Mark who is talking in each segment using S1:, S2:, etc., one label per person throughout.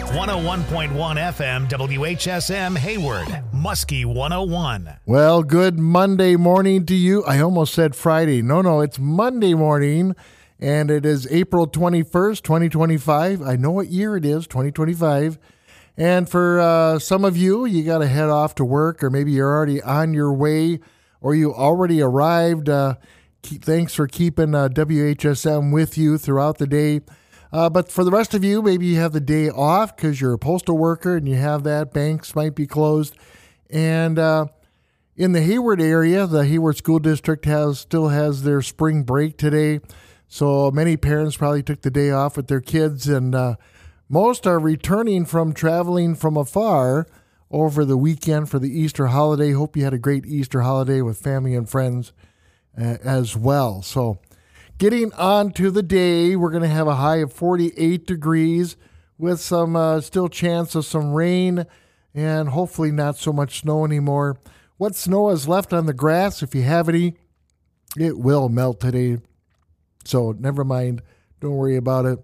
S1: 101.1 FM WHSM Hayward, Muskie 101.
S2: Well, good Monday morning to you. I almost said Friday. No, it's Monday morning, and it is April 21st, 2025. I know what year it is, 2025. And for some of you, you got to head off to work, or maybe you're already on your way, or you already arrived. Thanks for keeping WHSM with you throughout the day. But for the rest of you, maybe you have the day off because you're a postal worker and you have that. Banks might be closed. And in the Hayward area, the Hayward School District still has their spring break today. So many parents probably took the day off with their kids. And most are returning from traveling from afar over the weekend for the Easter holiday. Hope you had a great Easter holiday with family and friends as well. So getting on to the day, we're going to have a high of 48 degrees with some still chance of some rain and hopefully not so much snow anymore. What snow is left on the grass, if you have any, it will melt today. So never mind. Don't worry about it.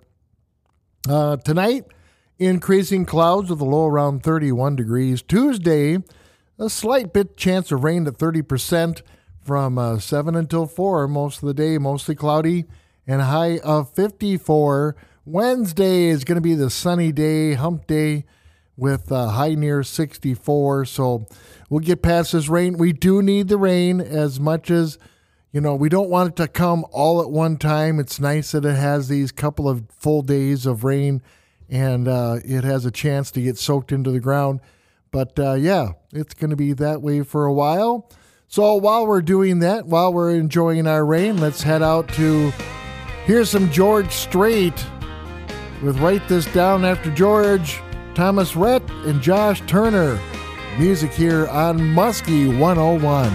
S2: Tonight, increasing clouds with a low around 31 degrees. Tuesday, a slight bit chance of rain at 30%. From 7 until 4 most of the day, mostly cloudy, and a high of 54. Wednesday is going to be the sunny day, hump day, with a high near 64. So we'll get past this rain. We do need the rain as much as, we don't want it to come all at one time. It's nice that it has these couple of full days of rain, and it has a chance to get soaked into the ground. But, it's going to be that way for a while. So while we're doing that, while we're enjoying our rain, let's head out to here's some George Strait with Write This Down After George, Thomas Rhett, and Josh Turner. Music here on Muskie 101.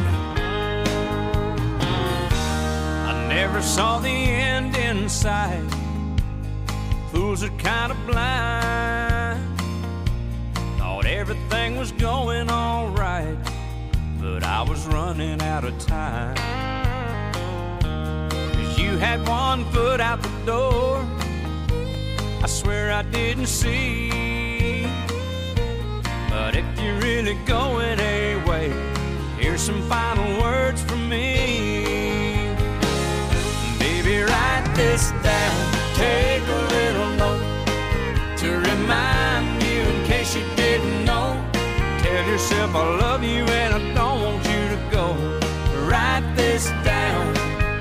S3: I never saw the end in sight. Fools are kind of blind. Thought everything was going all right, but I was running out of time. 'Cause you had one foot out the door, I swear I didn't see. But if you're really going away, here's some final words from me. Baby, write this down, take a little note to remind you in case you didn't know. Tell yourself I love you and I don't want you to go. Write this down.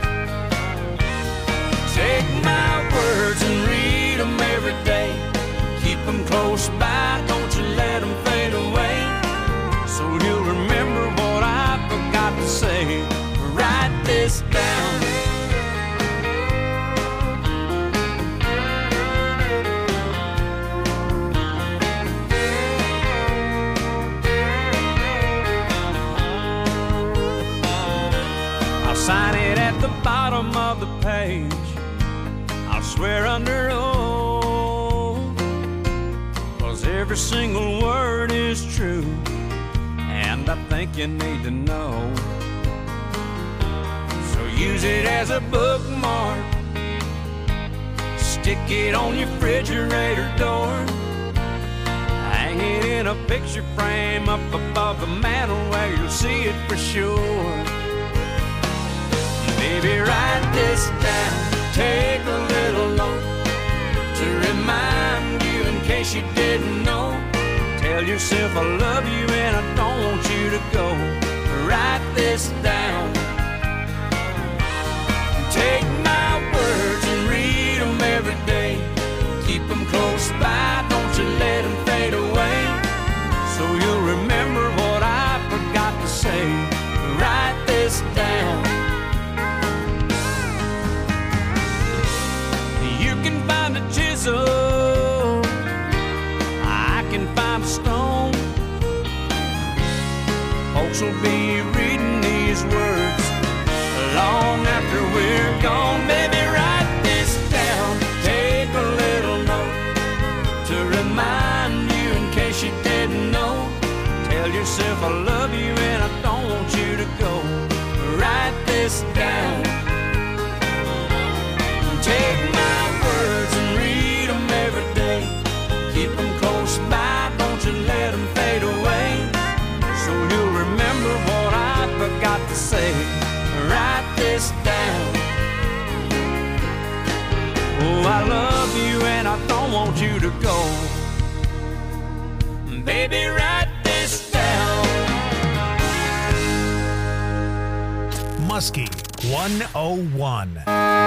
S3: Take my words and read them every day. Keep them close by, don't you let them fade away. So you'll remember what I forgot to say. Write this down. Sign it at the bottom of the page. I'll swear under oath, 'cause every single word is true, and I think you need to know. So use it as a bookmark, stick it on your refrigerator door, hang it in a picture frame up above the mantel where you'll see it for sure. Baby, write this down, take a little note to remind you in case you didn't know. Tell yourself I love you and I don't want you to go. Write this down. Take my words and read them every day. Keep them close by, don't you let them fade away. So you'll remember what I forgot to say. Write this down. Find a chisel, I can find a stone. Folks will be reading these words long after we're gone. Baby, write this down, take a little note to remind you in case you didn't know. Tell yourself I love you and I don't want you to go. Write this down. Take my words and read them every day. Keep them close Oh, I love you and I don't want you to go. Baby, write this down.
S1: Muskie 101.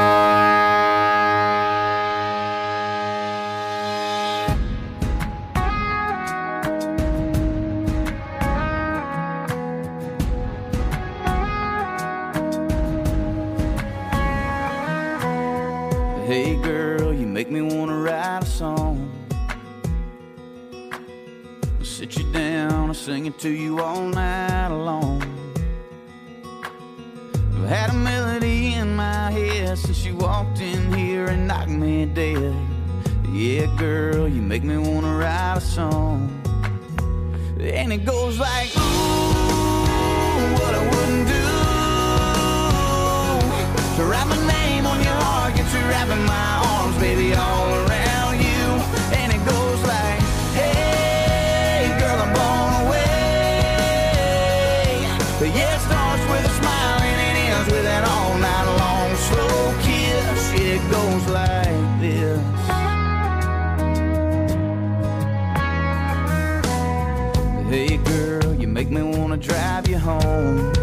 S4: Hey girl, you make me wanna write a song. I'll sit you down and sing it to you all night long. I've had a melody in my head since you walked in here and knocked me dead. Yeah, girl, you make me wanna write a song. And it goes like, ooh, what I wouldn't do to write my name on your heart, get you wrapping my arms, baby, all around you. And it goes like, hey, girl, I'm blown away. But yeah, it starts with a smile and it ends with an all night long slow kiss. Yeah, it goes like this. Hey, girl, you make me wanna drive you home.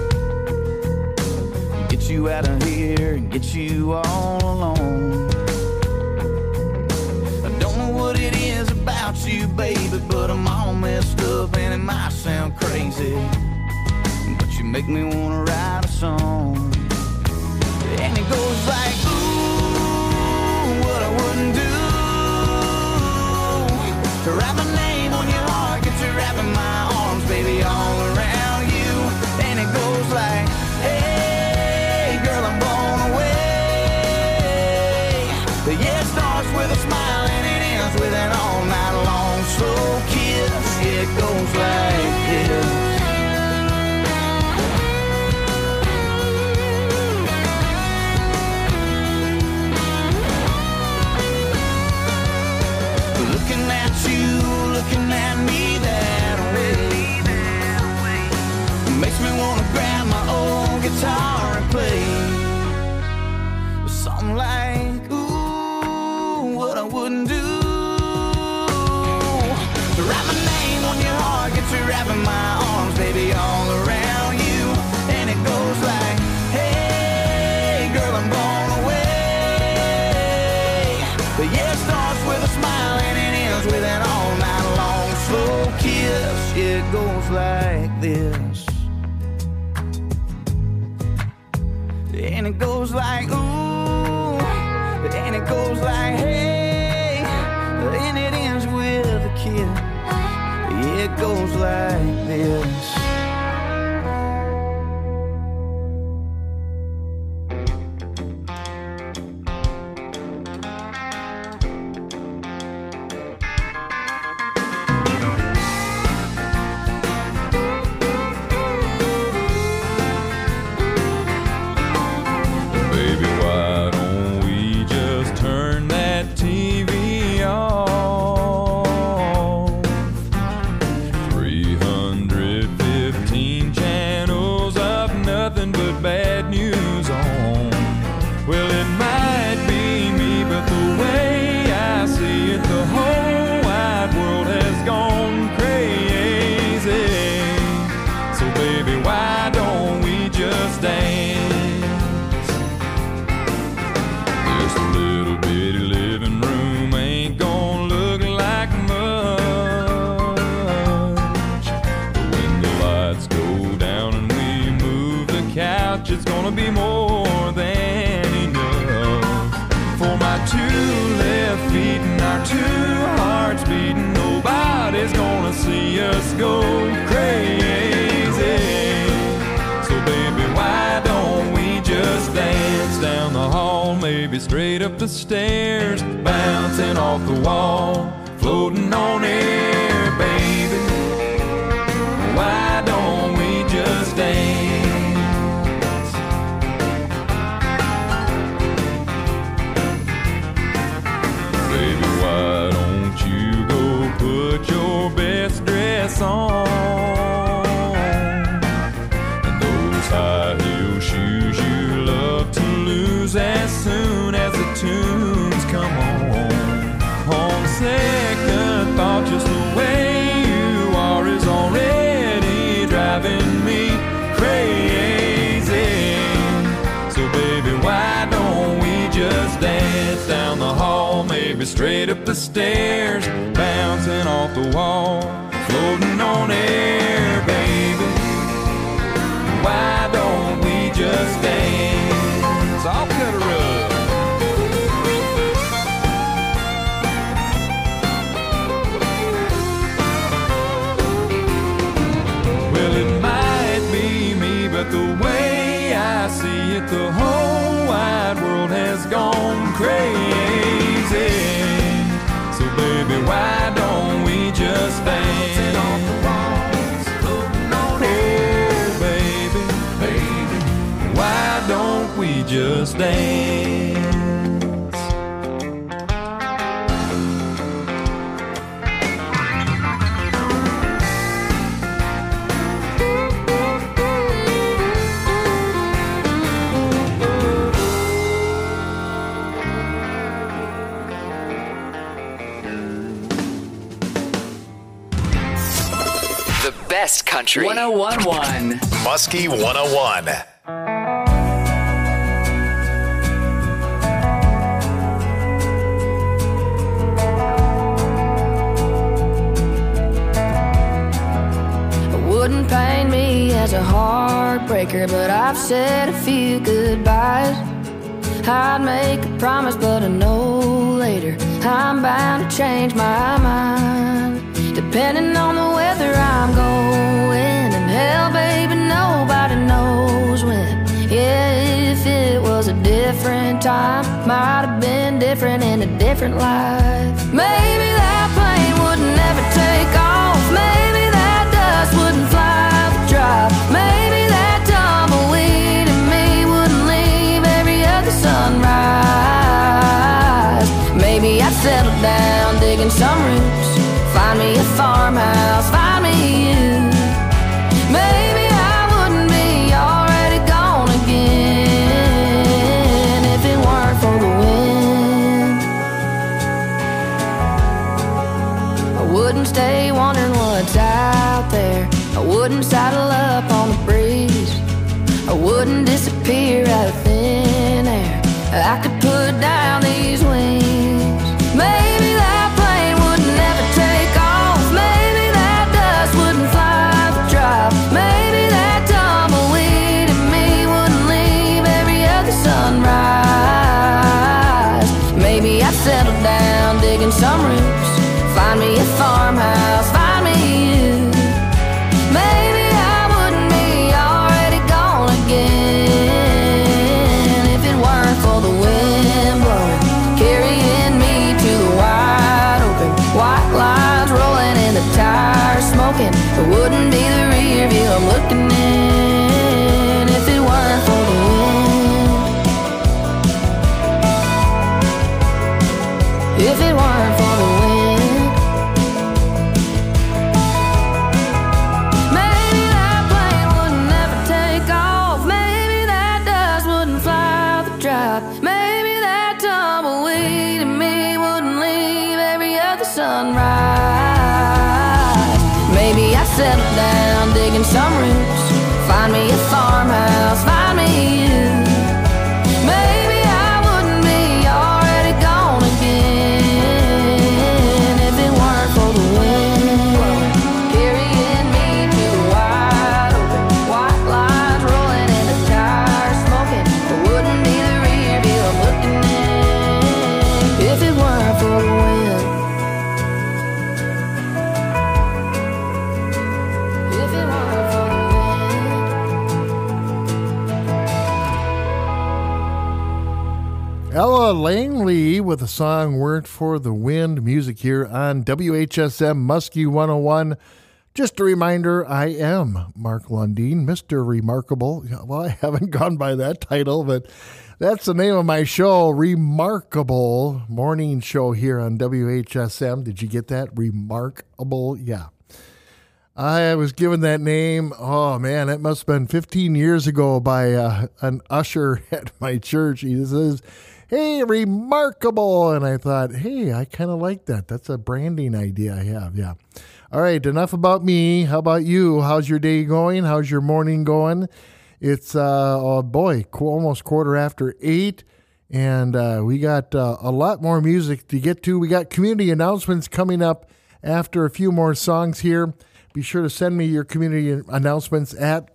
S4: Get you out of here and get you all alone. I don't know what it is about you, baby, but I'm all messed up and it might sound crazy, but you make me wanna write a song. And it goes like, ooh, what I wouldn't do to write my name on your heart, get you wrapping my arms, baby, all around you. And it goes like, hey, girl, I'm blown away. But yeah, it starts with a smile and it ends with an all night long slow kiss. Yeah, it goes like this. Looking at you, looking at me that way, makes me wanna grab my old guitar and play something like, ooh, what I wouldn't do to write my name on your heart, get you wrapping my arms, baby, all around you. And it goes like, hey, girl, I'm blown away. But yeah, it starts with a smile and it ends with an all night long slow kiss. Yeah, it goes like this. And it goes like, ooh, and it goes like, hey, and it ends with a kiss. Yeah, it goes like this.
S5: It's gonna be more than enough for my two left feet and our two hearts beating. Nobody's gonna see us go crazy. So baby, why don't we just dance down the hall, maybe straight up the stairs, bouncing off the wall, floating on air, baby. Why don't we just dance? Put your best dress on and those high heel shoes you love to lose as soon as the tune straight up the stairs, bouncing off the wall, floating on air, baby. Why don't we just dance? I'll cut a rug. Well, it might be me, but the way I see it, the whole wide world has gone crazy. So baby, why don't we just dance? Oh baby, why don't we just dance?
S6: Best Country 101.1
S1: Muskie 101.
S7: Wouldn't paint me as a heartbreaker, but I've said a few goodbyes. I'd make a promise, but I know later I'm bound to change my mind. Depending on the weather I'm going, and hell, baby, nobody knows when. Yeah, if it was a different time, might have been different in a different life. Maybe that plane would never take off. Maybe that dust wouldn't fly the drive. Maybe that tumbleweed in me wouldn't leave every other sunrise. Maybe I'd settle down digging some roots, find me a farmhouse, find me you. Maybe I wouldn't be already gone again if it weren't for the wind. I wouldn't stay wondering what's out there. I wouldn't saddle up on the breeze. I wouldn't disappear out of thin air. I could put down these wings. Maybe that plane would never take off. Maybe that dust wouldn't fly the drive. Maybe that tumbleweed in me wouldn't leave every other sunrise. Maybe I'd settle down digging some roots, find me a farmhouse, find me you. Maybe I wouldn't be already gone again if it weren't for the wind blowing, carrying me to the wide open. White lines rolling in the tires smoking. It wouldn't be the rear view I'm looking in if it weren't for the wind. If it weren't for the wind. Maybe that plane would never take off. Maybe that dust wouldn't fly the drive. Maybe that tumbleweed in me wouldn't leave every other sunrise. Maybe I'd settle down digging some roots, find me a farmhouse, find me you. Maybe I wouldn't be already gone again if it weren't for the wind carrying me to the wide open. White lines rolling in the tires smoking. It wouldn't be the rear view I'm looking in if it weren't for the wind. If it weren't for the wind.
S2: Ella Langley with a song Weren't for the Wind, music here on WHSM Muskie 101. Just a reminder, I am Mark Lundeen, Mr. Remarkable. Well, I haven't gone by that title, but that's the name of my show, Remarkable Morning Show here on WHSM. Did you get that? Remarkable? Yeah. I was given that name, oh man, it must have been 15 years ago by an usher at my church. He says, "Hey, Remarkable." And I thought, hey, I kind of like that. That's a branding idea I have, yeah. All right, enough about me. How about you? How's your day going? How's your morning going? It's, oh boy, almost 8:15. And we got a lot more music to get to. We got community announcements coming up after a few more songs here. Be sure to send me your community announcements at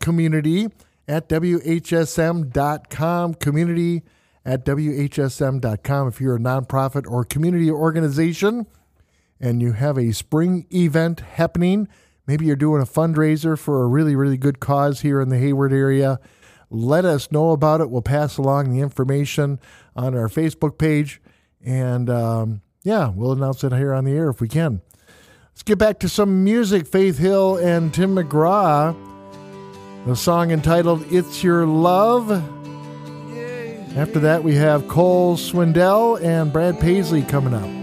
S2: community@whsm.com, community@whsm.com. If you're a nonprofit or community organization and you have a spring event happening, maybe you're doing a fundraiser for a really, really good cause here in the Hayward area, let us know about it. We'll pass along the information on our Facebook page. And, we'll announce it here on the air if we can. Let's get back to some music. Faith Hill and Tim McGraw. The song entitled It's Your Love. After that, we have Cole Swindell and Brad Paisley coming up.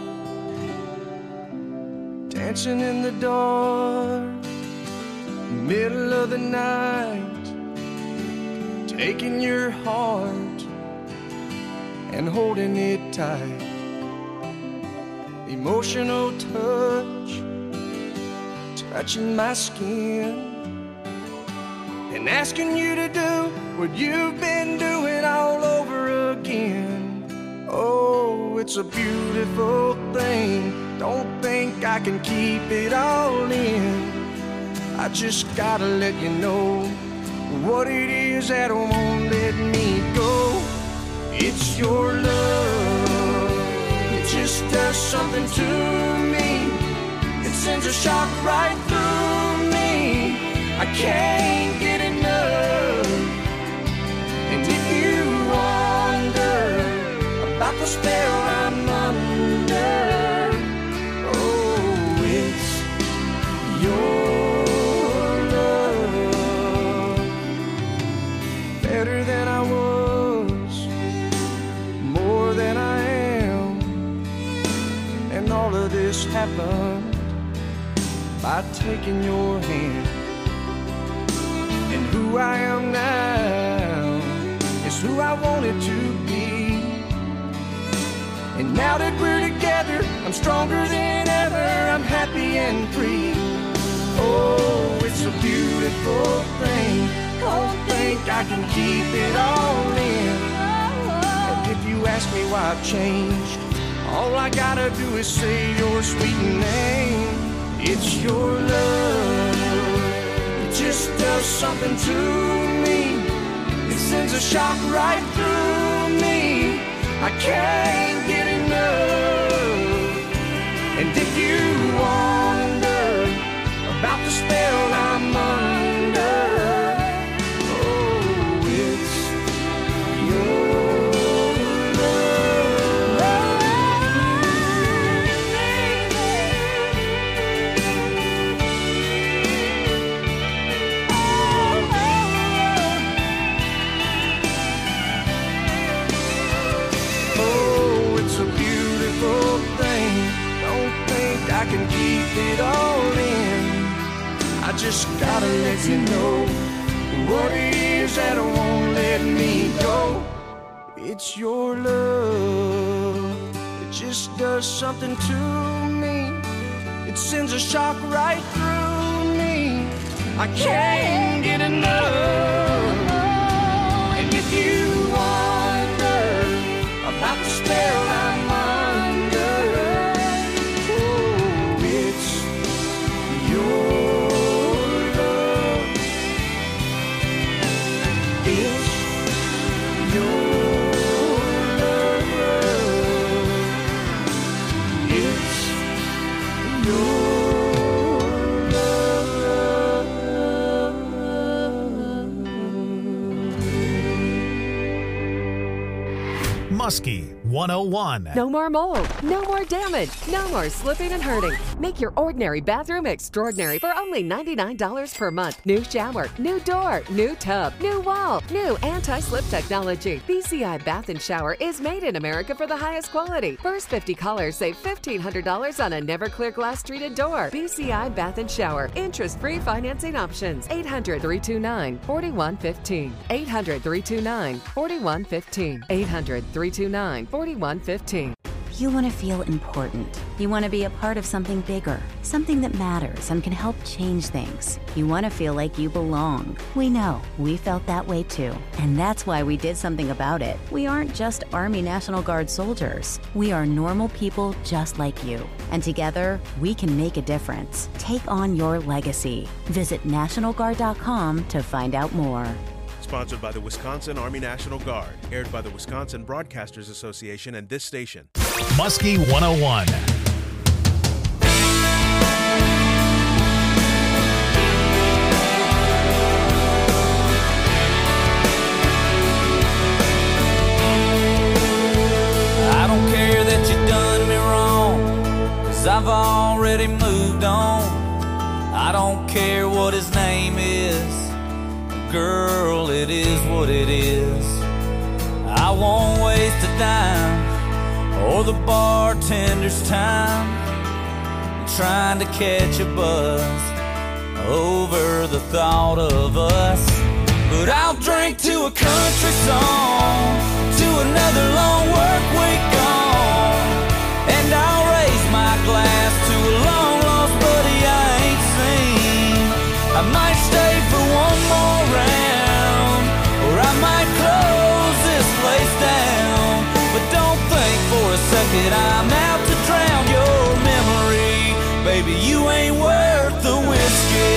S3: Dancing in the dark, middle of the night, taking your heart and holding it tight. Emotional touch, touching my skin, and asking you to do what you've been doing all over again. Oh, it's a beautiful thing. Don't think I can keep it all in. I just gotta let you know what it is that won't let me go. It's your love. It just does something to me. It sends a shock right through me. I can't get enough. And if you wonder about the spell I'm under, oh, it's your better than I was, more than I am. And all of this happened by taking your hand. And who I am now is who I wanted to be. And now that we're together, I'm stronger than ever. I'm happy and free. Oh, it's a beautiful thing. Don't think I can keep it all in. And if you ask me why I've changed, all I gotta do is say your sweet name. It's your love. It just does something to me. It sends a shock right through me. I can't get enough. And if you wonder about the spell I'm under, I can keep it all in. I just gotta let you know what it is that won't let me go. It's your love. It just does something to me. It sends a shock right through me. I can't get enough. And if you wonder about the spell I'm under,
S1: Muskie 101.
S8: No more mold, no more damage, no more slipping and hurting. Make your ordinary bathroom extraordinary for only $99 per month. New shower, new door, new tub, new wall, new anti-slip technology. BCI Bath and Shower is made in America for the highest quality. First 50 callers save $1,500 on a never clear glass treated door. BCI Bath and Shower. Interest-free financing options. 800-329-4115. 800-329-4115. 800-329-4115.
S9: You want to feel important. You want to be a part of something bigger, something that matters and can help change things. You want to feel like you belong. We know. We felt that way too. And that's why we did something about it. We aren't just Army National Guard soldiers. We are normal people just like you. And together, we can make a difference. Take on your legacy. Visit NationalGuard.com to find out more.
S10: Sponsored by the Wisconsin Army National Guard. Aired by the Wisconsin Broadcasters Association and this station.
S1: Muskie 101.
S3: I don't care that you done me wrong, 'cause I've already moved on. I don't care what his name is. Girl, it is what it is. I won't waste a dime or the bartender's time trying to catch a buzz over the thought of us. But I'll drink to a country song, to another long work week gone, and I'll raise my glass to a long lost buddy I ain't seen. I might stay for one more round, or I might close this place down. But don't think for a second I'm out to drown your memory. Baby, you ain't worth the whiskey.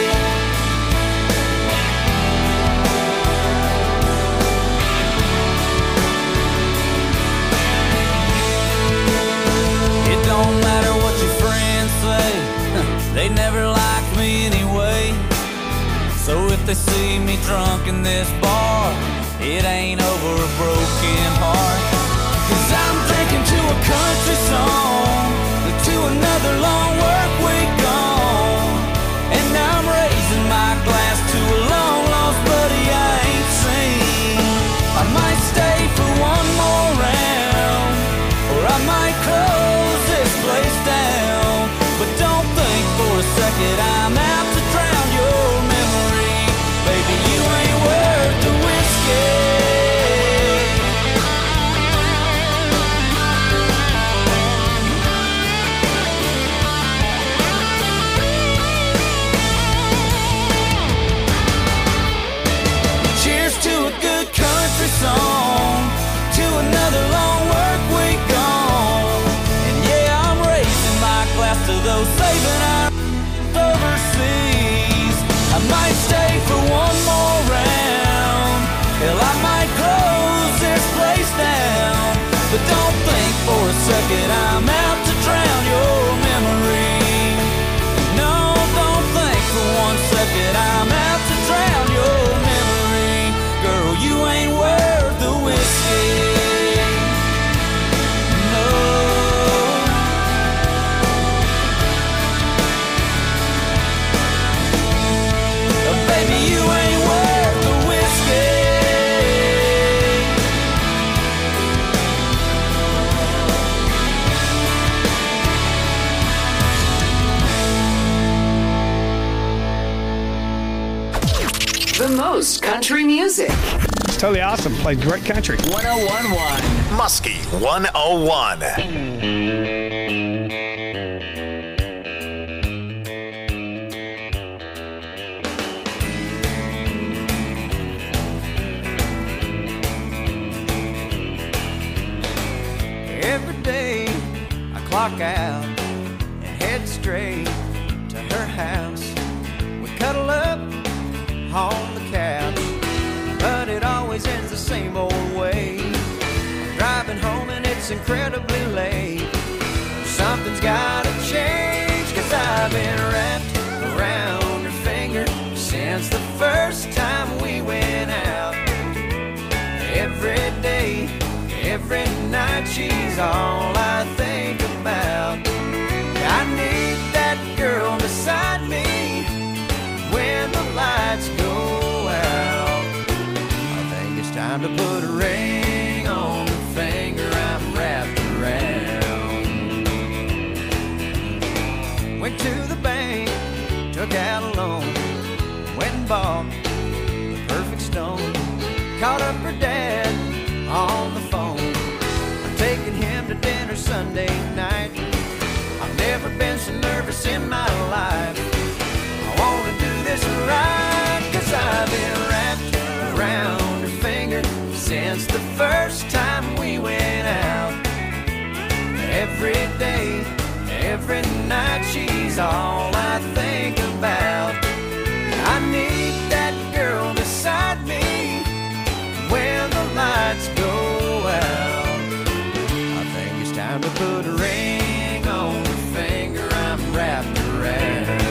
S3: It don't matter what your friends say, they never liked me anyway. So if they see me drunk in this bar, it ain't over a broken heart. 'Cause I'm drinking to a country song, to another long work week gone, and I'm raising my glass to a long lost buddy I ain't seen. I might stay for one more round, or I might close this place down. But don't think for a second I'm out to drown your memory. Baby, you ain't worth the whiskey. Cheers to a good country song, to another long work week gone. And yeah, I'm raising my glass to those saving our overseas. I might stay for one more round, hell, I might close this place down. But don't think for a second I'm out to drown your memory. No, don't think for one second I'm out to drown your memory. Girl, you ain't worth the whiskey. No. Baby, you ain't worth the whiskey.
S6: The most country music.
S11: It's totally awesome. Plays great country.
S6: 1011.
S1: Muskie 101.
S4: Every day I clock out and head straight to her house. We cuddle up on the couch, but it always ends the same old way. I'm driving home and it's incredibly late. Something's gotta change, 'cause I've been wrapped around her finger since the first time we went out. Every day, every night, she's all I think about. I need that girl beside me when the lights go out. I think it's time to put a ring on the finger I'm wrapped around. Went to the bank, took out a loan, went and bought the perfect stone. Called up her dad on the phone. I'm taking him to dinner Sunday night. I've never been so nervous in my life. I wanna do this right, 'cause I've been wrapped around her finger since the first time we went out. Every day, every night, she's all I think about. I need that girl beside me when the lights go out. I think it's time to put a ring on the finger I'm wrapped around.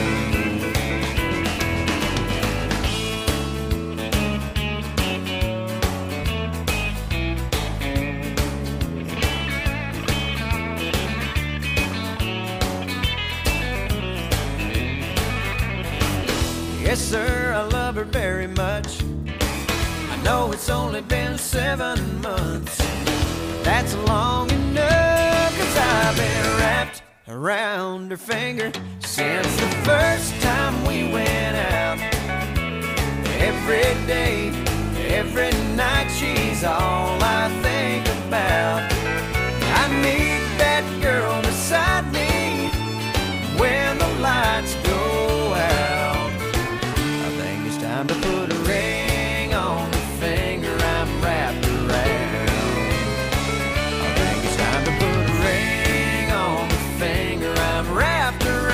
S4: Yes, sir, I love her very much. I know it's only been 7 months. That's long enough, 'cause I've been wrapped around her finger since the first time we went out. Every day, every night, she's all I think about. I need that girl beside me when the lights go out. Time to put a ring on the finger I'm wrapped around. I think it's time to put a ring on the finger I'm wrapped around.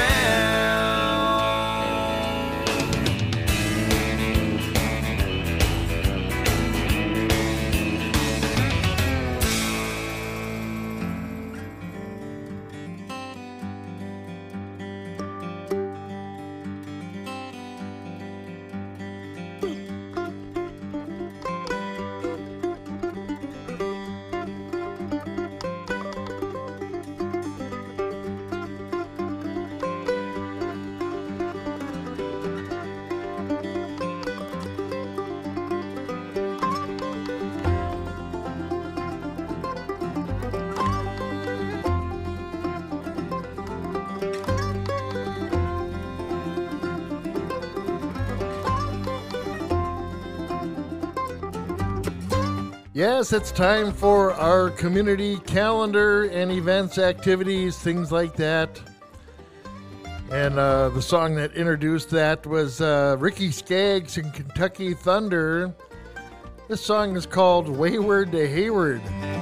S2: Yes, it's time for our community calendar and events, activities, things like that. And the song that introduced that was Ricky Skaggs and Kentucky Thunder. This song is called Wayward to Hayward.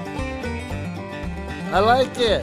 S2: I like it.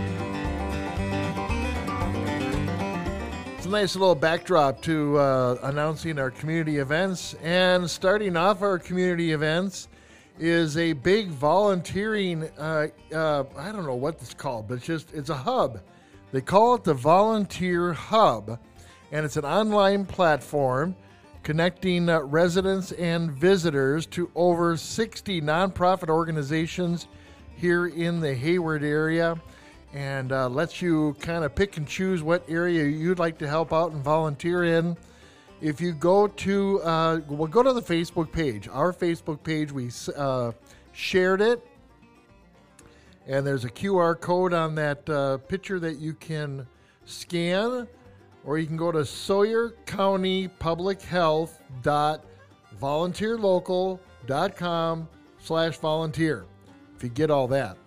S2: It's a nice little backdrop to announcing our community events. And starting off our community events is a big volunteering, I don't know what it's called, but it's a hub. They call it the Volunteer Hub, and it's an online platform connecting residents and visitors to over 60 nonprofit organizations here in the Hayward area, and lets you kind of pick and choose what area you'd like to help out and volunteer in. If you go to, go to the Facebook page. Our Facebook page, we shared it. And there's a QR code on that picture that you can scan. Or you can go to SawyerCountyPublicHealth.volunteerlocal.com/volunteer. If you get all that.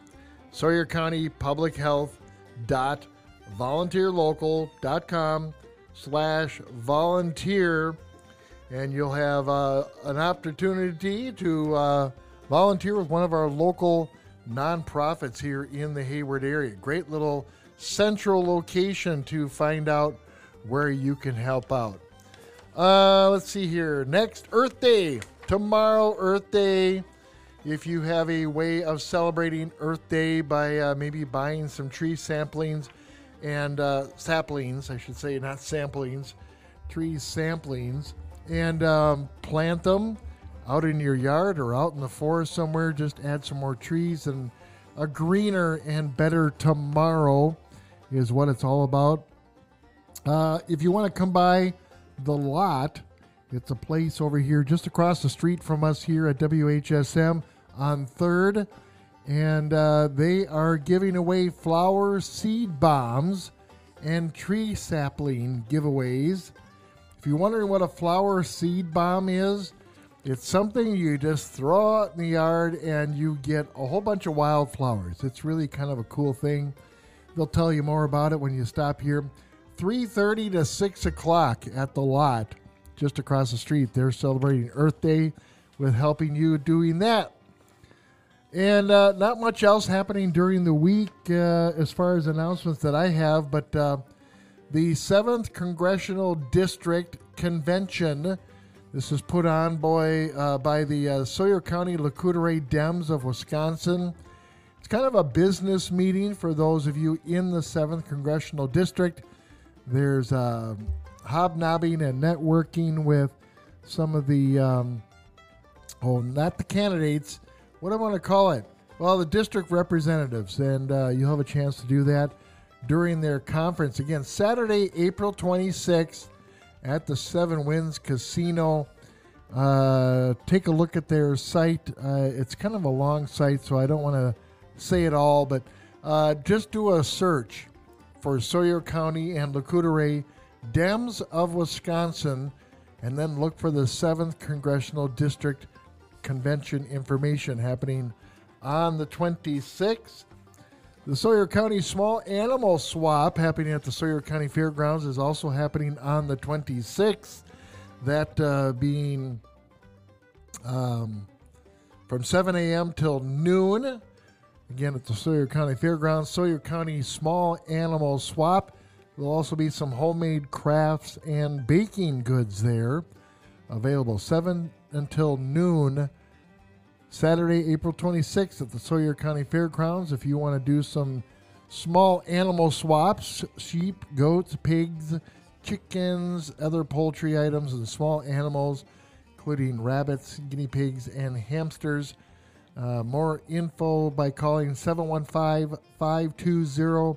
S2: SawyerCountyPublicHealth.volunteerlocal.com/volunteer, and you'll have an opportunity to volunteer with one of our local nonprofits here in the Hayward area. Great little central location to find out where you can help out. Let's see here. Next, Earth Day. Tomorrow, Earth Day. If you have a way of celebrating Earth Day by maybe buying some tree samplings and saplings, I should say, not samplings, tree samplings, and plant them out in your yard or out in the forest somewhere. Just add some more trees, and a greener and better tomorrow is what it's all about. If you want to come by the lot, it's a place over here just across the street from us here at WHSM on 3rd. And they are giving away flower seed bombs and tree sapling giveaways. If you're wondering what a flower seed bomb is, It's something you just throw out in the yard and you get a whole bunch of wildflowers. It's really kind of a cool thing. They'll tell you more about it when you stop here. 3:30 to 6 o'clock at the lot just across the street. They're celebrating Earth Day with helping you doing that. And not much else happening during the week as far as announcements that I have, but the 7th Congressional District Convention, this is put on by the Sawyer County Lac-Courte Dems of Wisconsin. It's kind of a business meeting for those of you in the 7th Congressional District. There's hobnobbing and networking with some of the, not the candidates, what do I want to call it? Well, the district representatives, and you'll have a chance to do that during their conference. Again, Saturday, April 26th at the Seven Winds Casino. Take a look at their site. It's kind of a long site, so I don't want to say it all, but just do a search for Sawyer County and Lac-Courte Dems of Wisconsin, and then look for the 7th Congressional District Convention information happening on the 26th. The Sawyer County Small Animal Swap happening at the Sawyer County Fairgrounds is also happening on the 26th. That being from 7 a.m. till noon. Again, at the Sawyer County Fairgrounds, Sawyer County Small Animal Swap. There'll also be some homemade crafts and baking goods there available 7 until noon. Saturday, April 26th at the Sawyer County Fairgrounds. If you want to do some small animal swaps, sheep, goats, pigs, chickens, other poultry items, and small animals, including rabbits, guinea pigs, and hamsters. More info by calling 715-520-3846,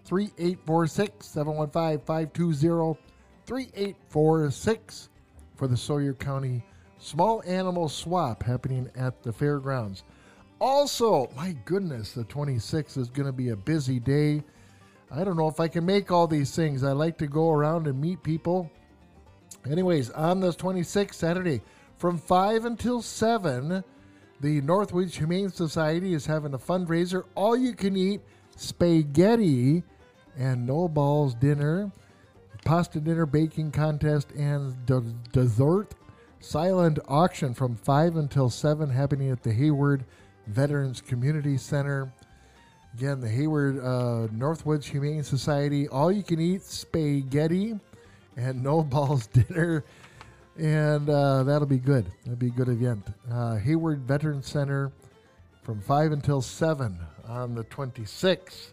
S2: 715-520-3846 for the Sawyer County Small Animal Swap happening at the fairgrounds. Also, my goodness, the 26th is going to be a busy day. I don't know if I can make all these things. I like to go around and meet people. Anyways, on this 26th, Saturday, from 5 until 7, the Northwoods Humane Society is having a fundraiser. All you can eat spaghetti and no balls dinner, pasta dinner, baking contest, and dessert silent auction from 5 until 7 happening at the Hayward Veterans Community Center. Again, the Hayward Northwoods Humane Society, all you can eat spaghetti and no balls dinner. And that'll be good. That'll be a good event. Hayward Veterans Center from 5 until 7 on the 26th.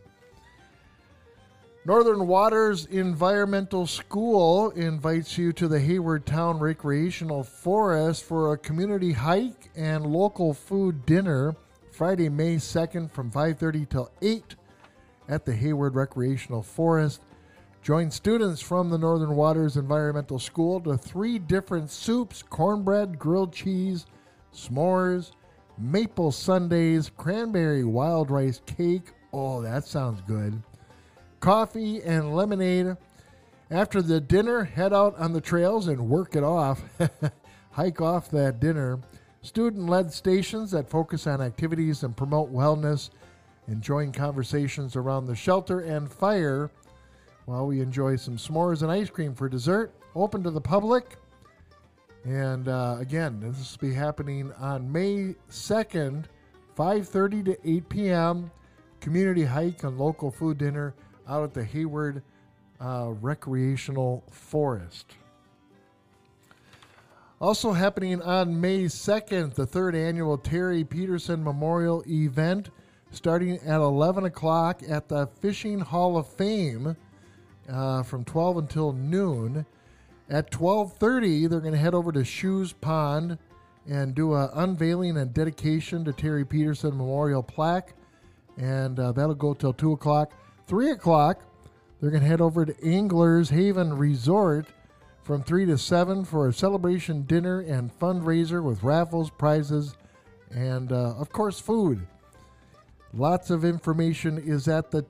S2: Northern Waters Environmental School invites you to the Hayward Town Recreational Forest for a community hike and local food dinner Friday, May 2nd from 5:30 till 8 at the Hayward Recreational Forest. Join students from the Northern Waters Environmental School to 3 different soups, cornbread, grilled cheese, s'mores, maple sundaes, cranberry wild rice cake. Oh, that sounds good. Coffee and lemonade. After the dinner, head out on the trails and work it off. Hike off that dinner. Student-led stations that focus on activities and promote wellness. Enjoying conversations around the shelter and fire while we enjoy some s'mores and ice cream for dessert. Open to the public. And again, this will be happening on May 2nd, 5:30 to 8 p.m. Community hike and local food dinner out at the Hayward Recreational Forest. Also happening on May 2nd, the 3rd annual Terry Peterson Memorial Event, starting at 11 o'clock at the Fishing Hall of Fame from 12 until noon. At 12:30, they're going to head over to Shoes Pond and do an unveiling and dedication to Terry Peterson Memorial Plaque, and that'll go till 2 o'clock. 3 o'clock, they're going to head over to Anglers Haven Resort from 3 to 7 for a celebration dinner and fundraiser with raffles, prizes, and, of course, food. Lots of information is at the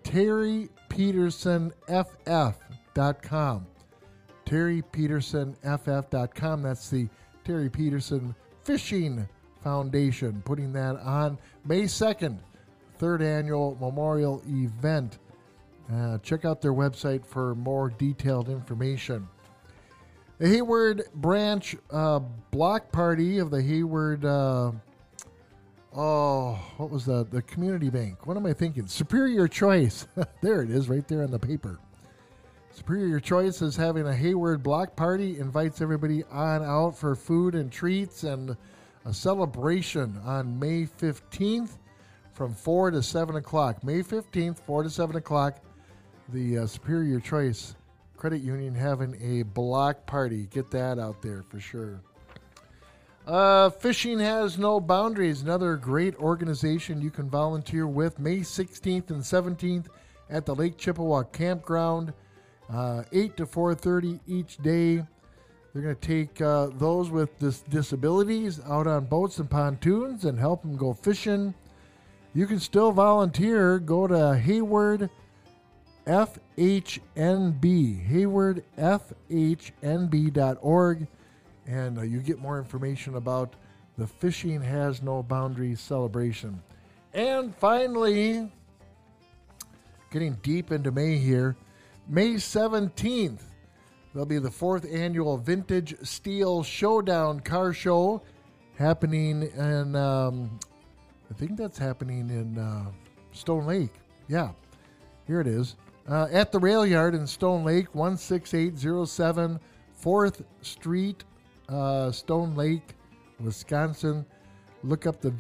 S2: TerryPetersonFF.com. TerryPetersonFF.com. That's the Terry Peterson Fishing Foundation, putting that on May 2nd, third annual memorial event. Check out their website for more detailed information. The Hayward Branch Block Party of the Hayward, what was that? The Community Bank. What am I thinking? Superior Choice. There it is, right there on the paper. Superior Choice is having a Hayward Block Party, invites everybody on out for food and treats and a celebration on May 15th from 4 to 7 o'clock. May 15th, 4 to 7 o'clock, the Superior Choice Credit Union having a block party. Get that out there for sure. Fishing Has No Boundaries, another great organization you can volunteer with. May 16th and 17th at the Lake Chippewa Campground, 8 to 4:30 each day. They're going to take those with disabilities out on boats and pontoons and help them go fishing. You can still volunteer. Go to Hayward FHNB, haywardfhnb.org, and you get more information about the Fishing Has No Boundaries celebration. And finally, getting deep into May here, May 17th, there'll be the 4th annual Vintage Steel Showdown Car Show happening in, I think that's happening in Stone Lake. Yeah, here it is. At the Rail Yard in Stone Lake, 16807 4th Street, Stone Lake, Wisconsin. Look up the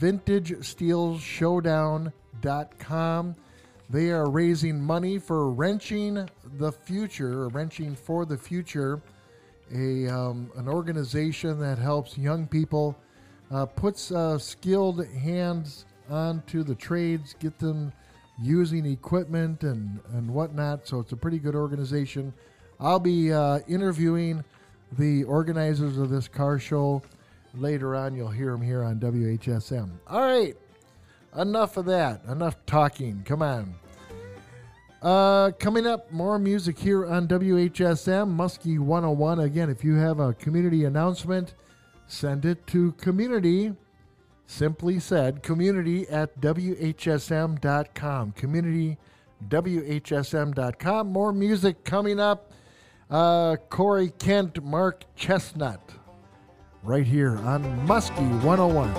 S2: VintageSteelShowdown.com. They are raising money for Wrenching the Future, or Wrenching for the Future, an organization that helps young people, puts skilled hands onto the trades, get them using equipment and whatnot. So it's a pretty good organization. I'll be interviewing the organizers of this car show later on. You'll hear them here on WHSM. All right, enough of that. Enough talking. Come on. Coming up, more music here on WHSM, Muskie 101. Again, if you have a community announcement, send it to community. Simply said, community at WHSM.com. Community, WHSM.com. More music coming up. Corey Kent, Mark Chestnut, right here on Muskie 101.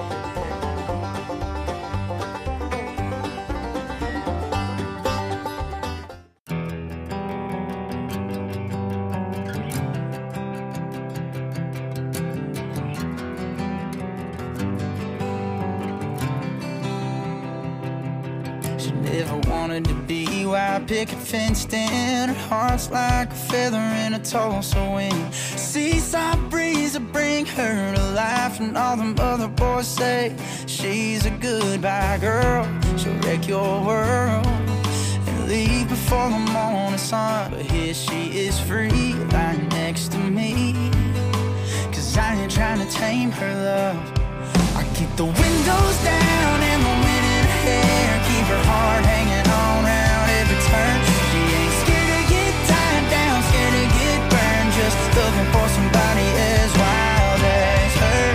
S12: Picket fenced in, her heart's like a feather in a Tulsa wind. Seaside breeze will bring her to life, and all them other boys say she's a goodbye girl. She'll wreck your world and leave before the morning sun. But here she is free, lying next to me, 'cause I ain't trying to tame her love. I keep the windows down and the wind in her hair, keep her heart hanging on round every turn. She ain't scared to get tied down, scared to get burned, just looking for somebody as wild as her.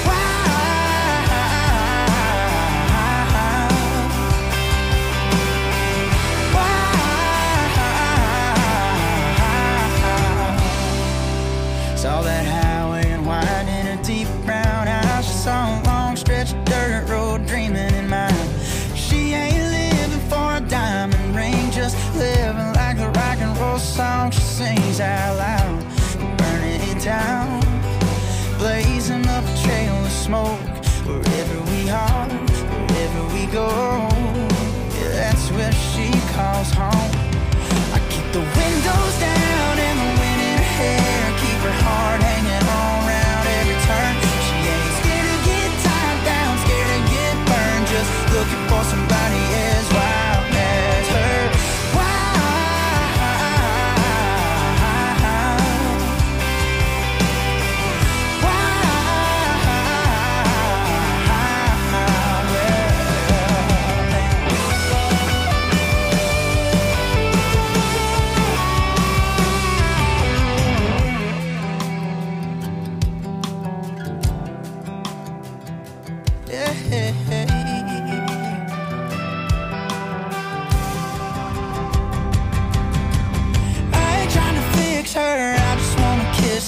S12: Saw that highway and wind in her deep brown eyes. She saw a long stretch of dirt road dreaming in mind. She ain't living for a diamond ring, just living like the rock and roll song she sings out loud. Burning it down, blazing up a trail of smoke. Wherever we are, wherever we go, yeah, that's where she calls home. I keep the windows down and the wind in her hair, keep her heart hanging on round every turn. She ain't scared to get tied down, scared to get burned, just looking for somebody as wild as her.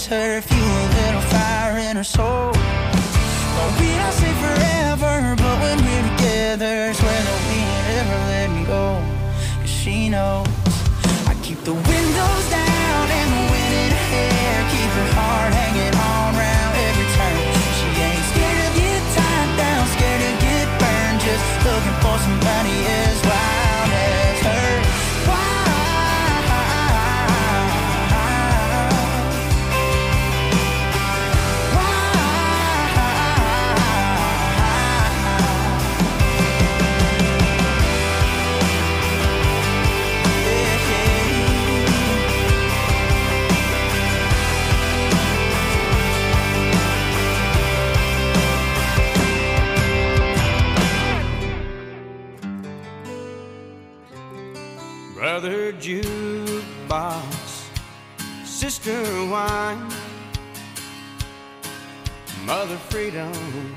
S12: her, fuel a little fire in her soul. Well, we don't say forever, but when we're together, swear that we ain't ever letting go. 'Cause she knows I keep the windows down and the wind in her hair, keep her heart hanging on round every turn. She ain't scared to get tied down, scared to get burned, just looking for somebody as wild as her.
S3: Brother jukebox, sister wine, mother freedom,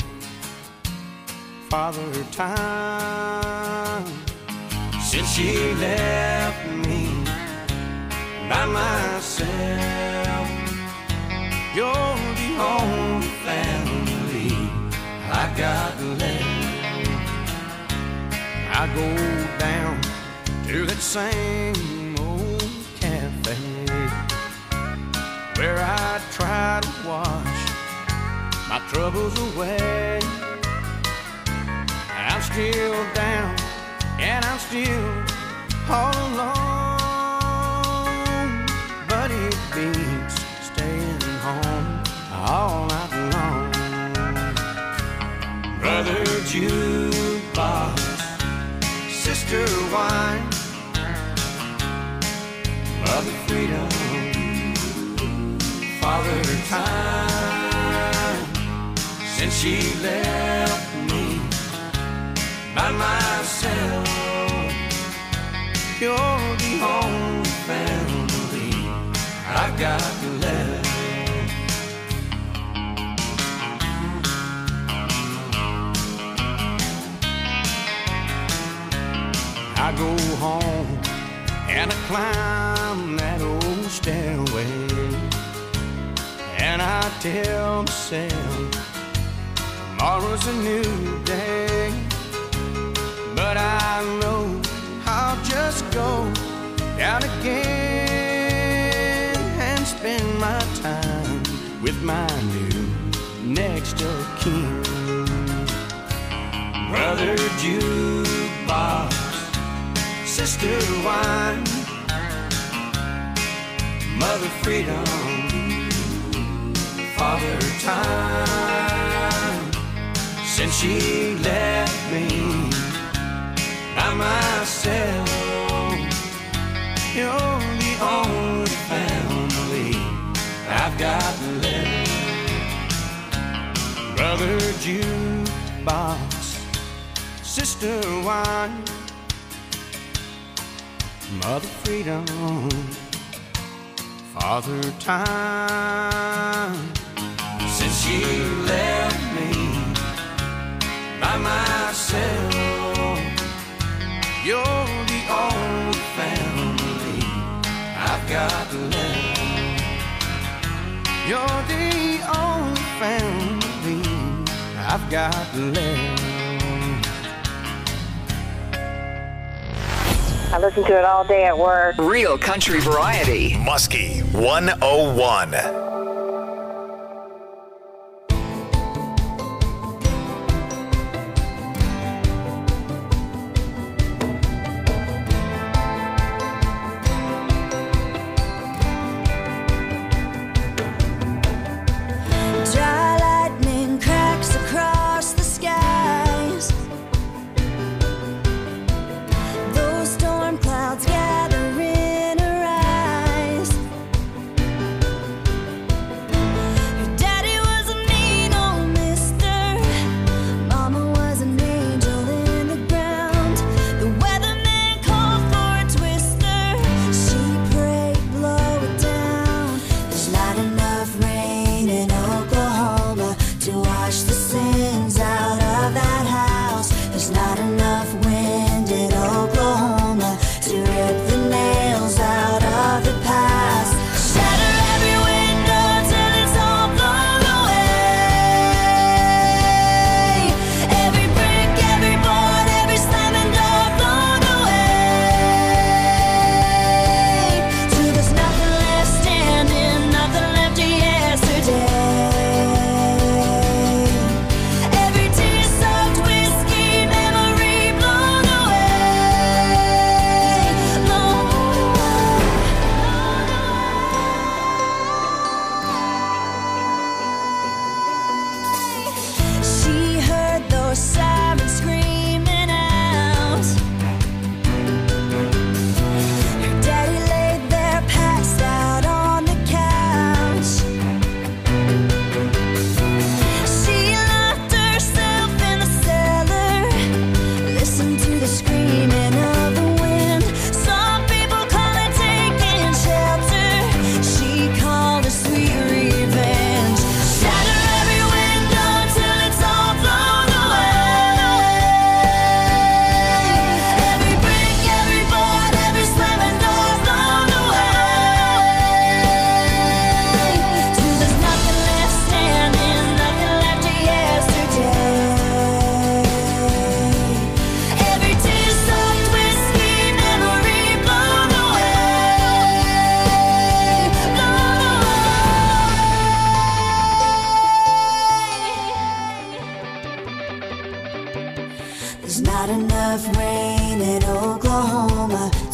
S3: father time. Since she left me by myself, you're the only family I got left. I go down to that same old cafe where I try to wash my troubles away. I'm still down and I'm still all alone, but it beats staying home all night long. Brother jukebox, sister wine, mother freedom, father time. Since she left me by myself, you're the only family I've got left. I go home and I climb that old stairway, and I tell myself tomorrow's a new day. But I know I'll just go down again and spend my time with my new next of kin. Brother jukebox, sister wine, mother freedom, father time. Since she left me by myself, you're the only family I've got left. Brother jukebox, sister wine, mother freedom, father time. Since she left me by myself, you're the only family I've got left. You're the only family I've got left.
S13: I listen to it all day at work.
S6: Real country variety.
S1: Muskie 101.
S14: Dry lightning cracks across the skies. Those storm clouds gather in her eyes.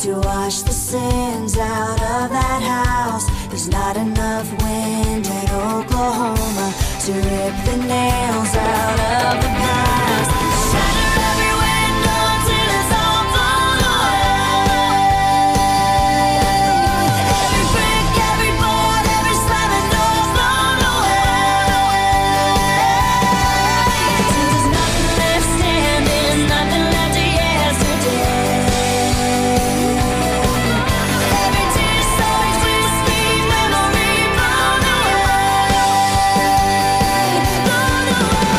S14: to wash the sins out of that house. There's not enough wind at Oklahoma to rip the nails out of the past. Shatter every window till it's all blown away. Every brick, every board, every slamming door blown away. Till there's nothing left standing, nothing left of yesterday. Every tear so sweet, sweet memory blown away. Blown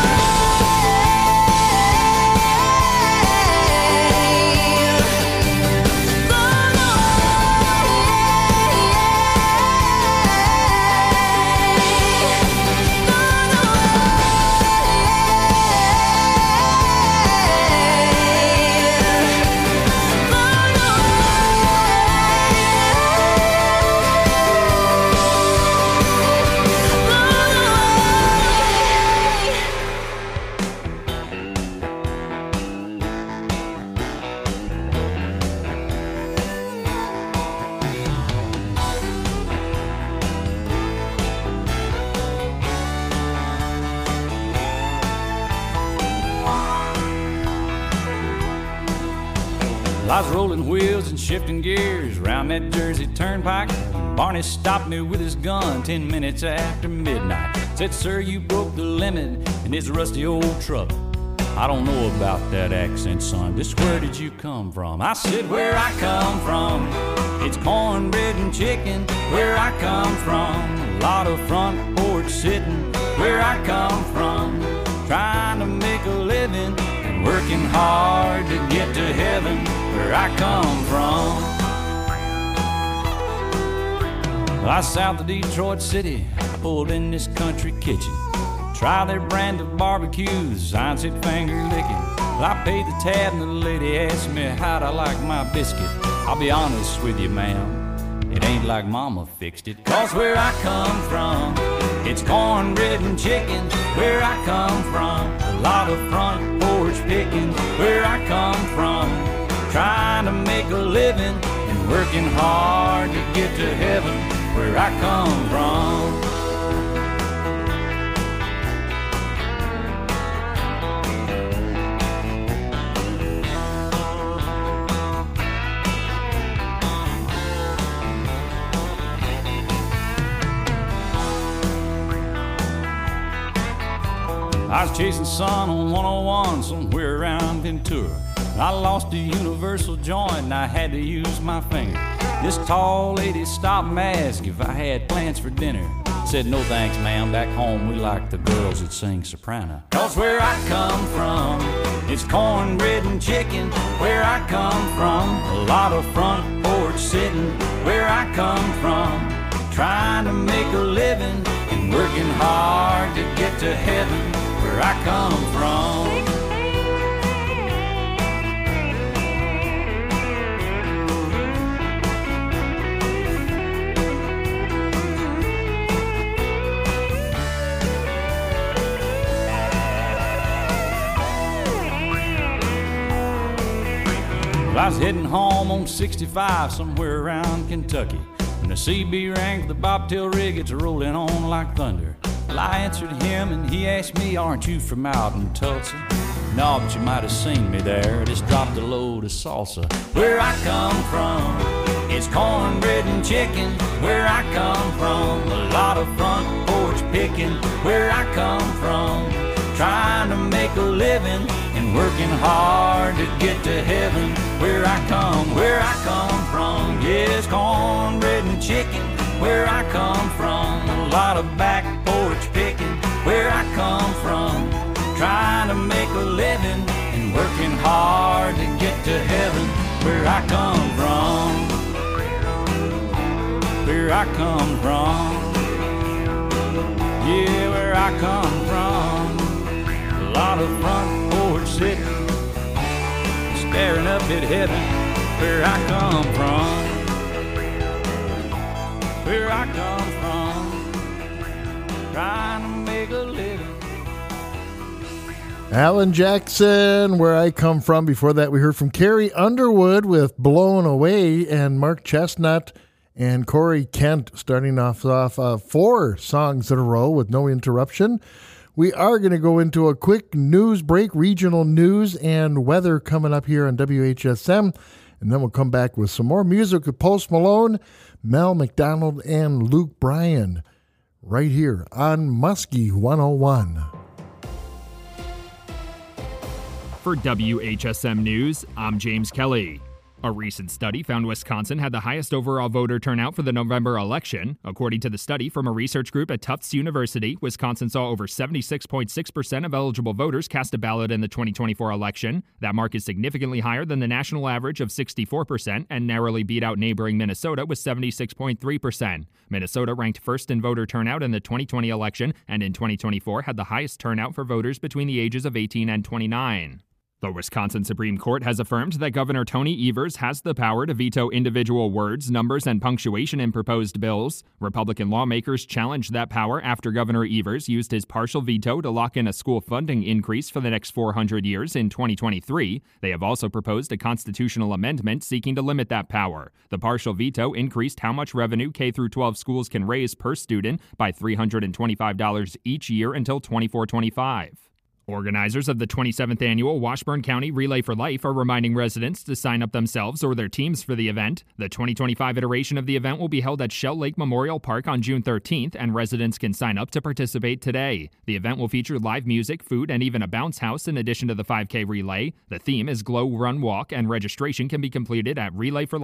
S3: I was rolling wheels and shifting gears round that Jersey turnpike. Barney stopped me with his gun 10 minutes after midnight. Said, sir, you broke the limit in this rusty old truck. I don't know about that accent, son. Just where did you come from? I said, where I come from, it's cornbread and chicken. Where I come from, a lot of front porch sitting. Where I come from, trying to make a living and working hard to get to heaven. Where I come from, I south of Detroit City. I pulled in this country kitchen, try their brand of barbecues. I said finger licking. Well, I paid the tab and the lady asked me how'd I like my biscuit. I'll be honest with you, ma'am, it ain't like mama fixed it. Cause where I come from, it's cornbread and chicken. Where I come from, a lot of front porch picking. Where I come from, trying to make a living and working hard to get to heaven. Where I come from. I was chasing sun on 101 somewhere around Ventura. I lost a universal joint and I had to use my finger. This tall lady stopped and asked if I had plans for dinner. Said, no thanks, ma'am, back home we like the girls that sing soprano. Cause where I come from, it's cornbread and chicken. Where I come from, a lot of front porch sitting. Where I come from, trying to make a living and working hard to get to heaven. Where I come from. I was heading home on 65 somewhere around Kentucky when the CB rang for the bobtail rig. It's rolling on like thunder. Well, I answered him and he asked me, aren't you from out in Tulsa? No, but you might have seen me there. Just dropped a load of salsa. Where I come from, it's cornbread and chicken. Where I come from, a lot of front porch picking. Where I come from, trying to make a living and working hard to get to heaven. Where I come from, yes, cornbread and chicken. Where I come from, a lot of back porch picking. Where I come from, trying to make a living and working hard to get to heaven. Where I come from, where I come from, yeah, where I come from. A lot of front porch sitting, staring up at heaven. Where I come from, where I come from, trying to make a living
S2: Alan Jackson, Where I Come From. Before that, we heard from Carrie Underwood with Blown Away, and Mark Chestnut and Corey Kent starting off 4 songs in a row with no interruption. We are going to go into a quick news break, regional news and weather coming up here on WHSM, and then we'll come back with some more music with Post Malone, Mel McDonald, and Luke Bryan right here on Muskie 101.
S15: For WHSM News, I'm James Kelly. A recent study found Wisconsin had the highest overall voter turnout for the November election. According to the study from a research group at Tufts University, Wisconsin saw over 76.6% of eligible voters cast a ballot in the 2024 election. That mark is significantly higher than the national average of 64% and narrowly beat out neighboring Minnesota with 76.3%. Minnesota ranked first in voter turnout in the 2020 election and in 2024 had the highest turnout for voters between the ages of 18 and 29. The Wisconsin Supreme Court has affirmed that Governor Tony Evers has the power to veto individual words, numbers, and punctuation in proposed bills. Republican lawmakers challenged that power after Governor Evers used his partial veto to lock in a school funding increase for the next 400 years in 2023. They have also proposed a constitutional amendment seeking to limit that power. The partial veto increased how much revenue K-12 schools can raise per student by $325 each year until 24-25. Organizers of the 27th Annual Washburn County Relay for Life are reminding residents to sign up themselves or their teams for the event. The 2025 iteration of the event will be held at Shell Lake Memorial Park on June 13th, and residents can sign up to participate today. The event will feature live music, food, and even a bounce house in addition to the 5K relay. The theme is Glow, Run, Walk, and registration can be completed at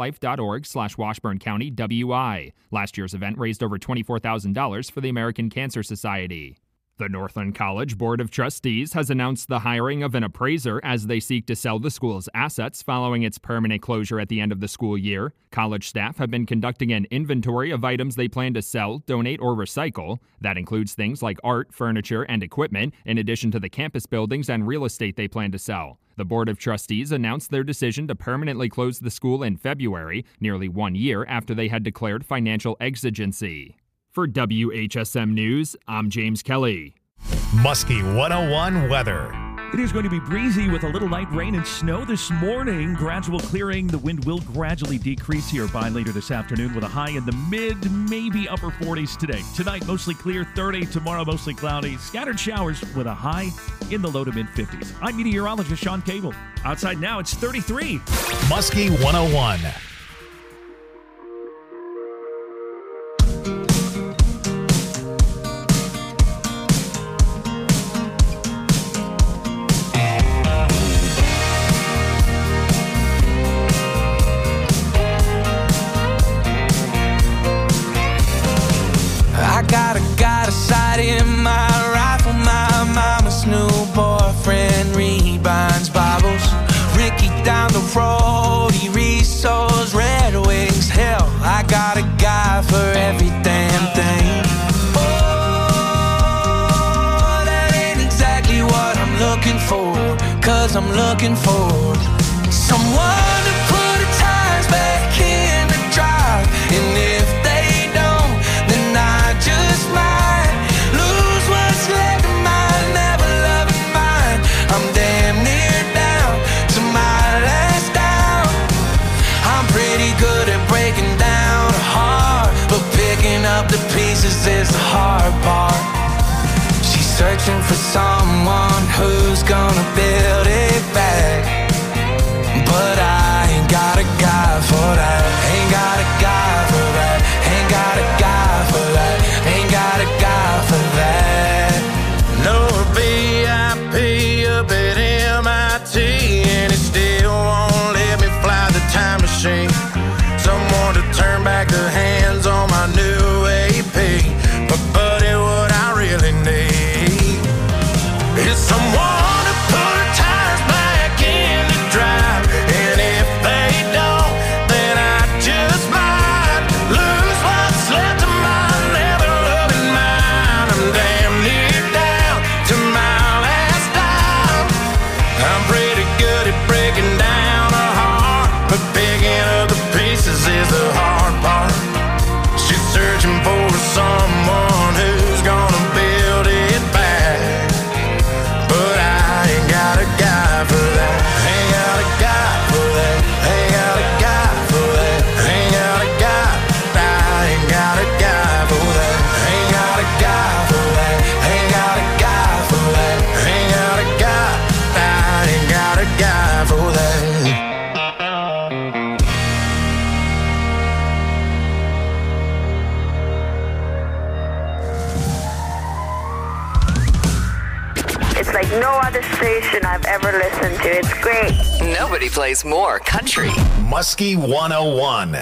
S15: relayforlife.org/WashburnCountyWI. Last year's event raised over $24,000 for the American Cancer Society. The Northland College Board of Trustees has announced the hiring of an appraiser as they seek to sell the school's assets following its permanent closure at the end of the school year. College staff have been conducting an inventory of items they plan to sell, donate, or recycle. That includes things like art, furniture, and equipment, in addition to the campus buildings and real estate they plan to sell. The Board of Trustees announced their decision to permanently close the school in February, nearly 1 year after they had declared financial exigency. For WHSM News, I'm James Kelly.
S1: Muskie 101 weather.
S16: It is going to be breezy with a little light rain and snow this morning. Gradual clearing. The wind will gradually decrease here by later this afternoon with a high in the mid, maybe upper 40s today. Tonight, mostly clear, 30. Tomorrow, mostly cloudy. Scattered showers with a high in the low to mid 50s. I'm meteorologist Sean Cable. Outside now, it's 33.
S1: Muskie 101.
S4: In my rifle, my mama's new boyfriend rebinds Bibles. Ricky down the road, he resows Red Wings. Hell, I got a guy for every damn thing. Oh, that ain't exactly what I'm looking for, 'cause I'm looking for someone to put the tires back in the drive. And if they don't, then I just might up the pieces is the hard part. She's searching for someone who's gonna build it back, but I ain't got a guy for that. Ain't got a guy for that. Ain't got a guy for that. Ain't got a guy for that. No BIP up at MIT, and it still won't let me fly the time machine. Someone to turn back the hands on my new AP. But buddy, what I really need is someone to put tires back
S13: no other station I've ever listened to. It's great.
S6: Nobody plays more country.
S1: Muskie 101.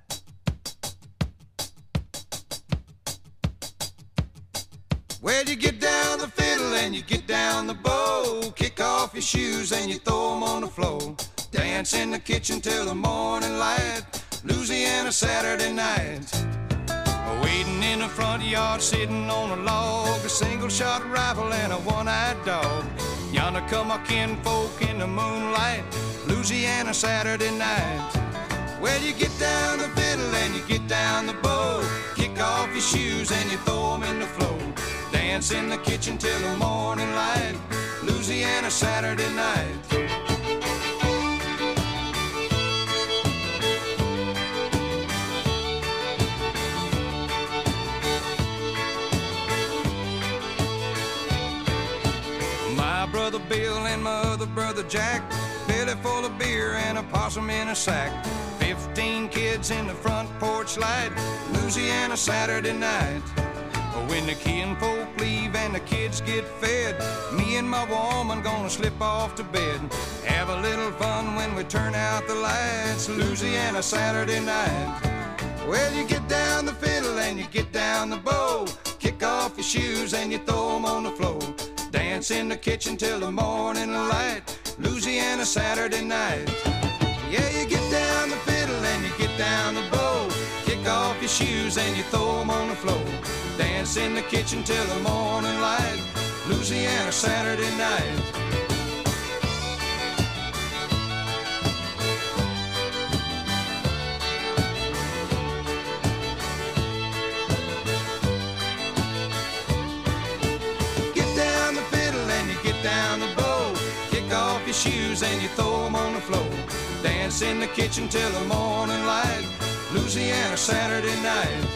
S17: Well, you get down the fiddle and you get down the bow. Kick off your shoes and you throw them on the floor. Dance in the kitchen till the morning light. Louisiana Saturday night. Waiting in the front yard, sitting on a log. A single-shot rifle and a one-eyed dog. Yonder come our kinfolk in the moonlight. Louisiana Saturday night. Well, you get down the fiddle and you get down the bow. Kick off your shoes and you throw them in the floor. Dance in the kitchen till the morning light. Louisiana Saturday night. My brother Bill and my other brother Jack, belly full of beer and a possum in a sack. 15 kids in the front porch light. Louisiana Saturday night. When the kinfolk leave and the kids get fed, me and my woman gonna slip off to bed. Have a little fun when we turn out the lights. Louisiana Saturday night. Well, you get down the fiddle and you get down the bow. Kick off your shoes and you throw them on the floor. Dance in the kitchen till the morning light. Louisiana Saturday night. Yeah, you get down the fiddle and you get down the bow. Kick off your shoes and you throw them on the floor. Dance in the kitchen till the morning light. Louisiana Saturday night. Get down the fiddle and you get down the bow. Kick off your shoes and you throw them on the floor. Dance in the kitchen till the morning light. Louisiana Saturday night.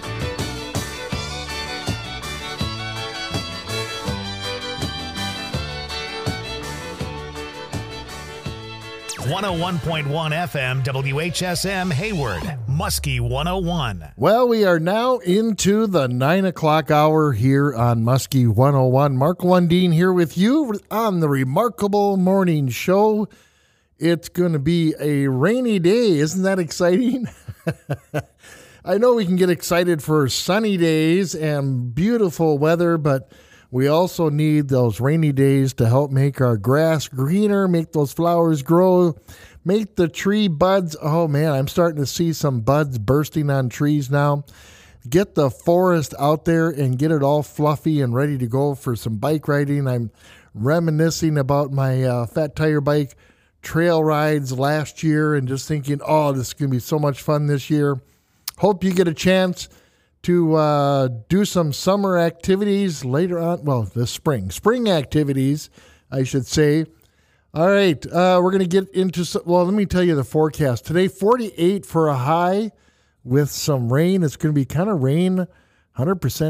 S1: 101.1 FM WHSM Hayward, Muskie 101.
S2: Well, we are now into the 9 o'clock hour here on Muskie 101. Mark Lundeen here with you on the Remarkable Morning Show. It's going to be a rainy day. Isn't that exciting? I know we can get excited for sunny days and beautiful weather, but we also need those rainy days to help make our grass greener, make those flowers grow, make the tree buds. Oh, man, I'm starting to see some buds bursting on trees now. Get the forest out there and get it all fluffy and ready to go for some bike riding. I'm reminiscing about my Fat Tire Bike trail rides last year and just thinking, oh, this is going to be so much fun this year. Hope you get a chance to do some summer activities later on. Well, the spring activities, I should say. All right, we're going to get into, well, let me tell you the forecast. Today, 48 for a high with some rain. It's going to be kind of rain, 100%